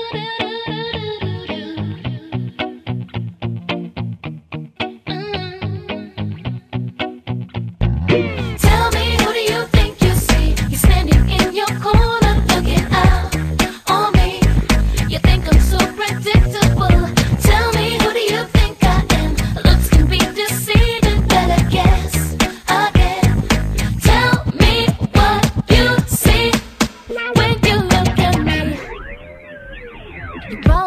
Tell me, who do you think you see? He's standing in your corner, looking out on me. You think I'm so predictable? Tell me, who do you think I am? Looks can be deceiving, better guess again. Tell me what you see when you look at me. You